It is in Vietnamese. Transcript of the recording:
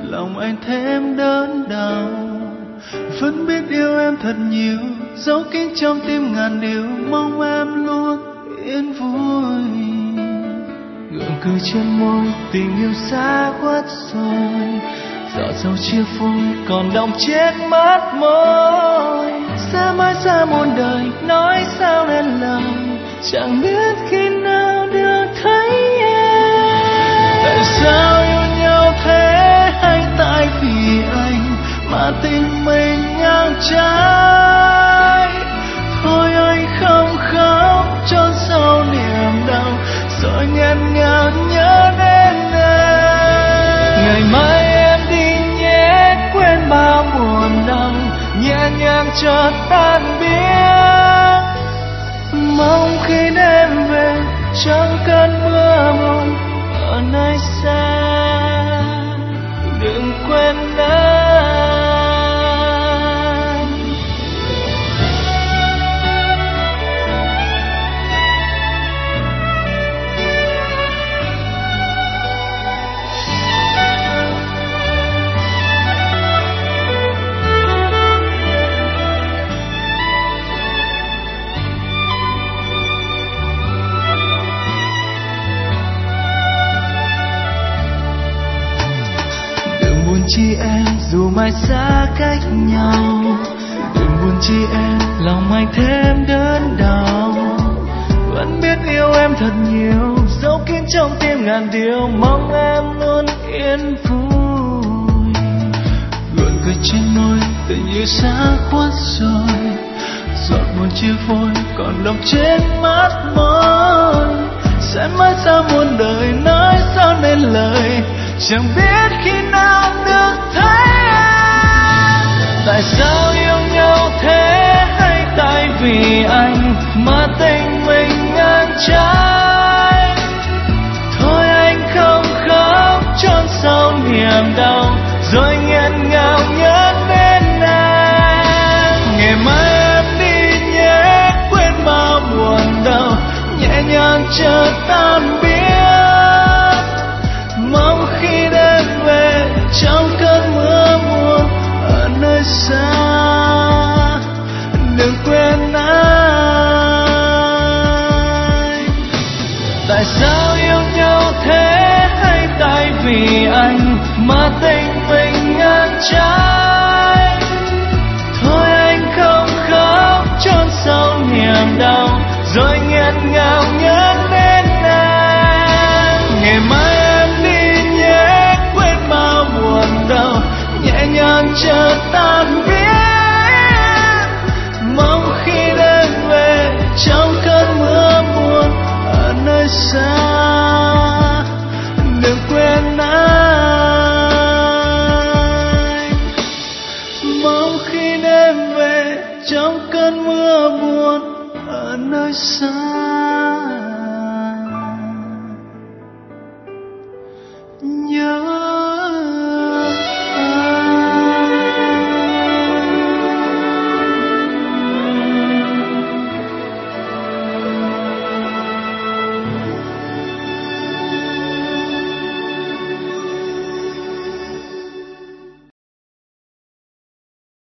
lòng anh thêm đớn đau. Vẫn biết yêu em thật nhiều, giấu kín trong tim ngàn điều, mong em luôn yên vui. Gượng cười trên môi, tình yêu xa khuất rồi, giọt dầu chia phôi còn đọng trên mắt môi. Xa mãi xa muôn đời, nói sao nên lời, chẳng biết khi nào được thấy em. Tại sao yêu nhau thế, hay tại vì anh mà tình mình ngang trái? Thôi anh không khóc trốn sau niềm đau, rồi nghẹn ngào nhớ đến em. Ngày mai em đi nhé, quên bao buồn đau, nhẹ nhàng chợt tan biến. Mong khi đêm về trong cơn mưa buồn ở nơi xa, đừng quên anh. Chi em dù mãi xa cách nhau, đừng buồn chi em lòng anh thêm đớn đau. Vẫn biết yêu em thật nhiều, giấu kín trong tim ngàn điều, mong em luôn yên vui. Gượng cười trên môi, tình yêu xa khuất rồi, giọt buồn chia phôi còn đọng trên mắt môi. Sẽ mãi xa muôn đời, nói sao nên lời, chẳng biết khi nào được thấy em. Tại sao yêu nhau thế, hay tại vì anh mà tình mình ngang trái? Thôi anh không khóc trốn sau niềm đau, rồi nghẹn ngào nhớ đến em. Ngày mai em đi nhé, quên bao buồn đau, nhẹ nhàng chợt tan biến. Mong khi đêm về trong cơn mưa buồn ở nơi xa, đừng quên anh. Tại sao yêu nhau thế, hay tại vì anh mà tình mình ngang trái? Thôi anh không khóc trốn sau niềm đau, rồi nghẹn ngào nhớ đến em. Ngày mai em đi nhé, quên bao buồn đau, nhẹ nhàng chợt tan biến. Mong khi đêm về trong cơn mưa buồn ở nơi xa, đừng quên anh. Mong khi đêm về trong cơn mưa buồn ở nơi xa.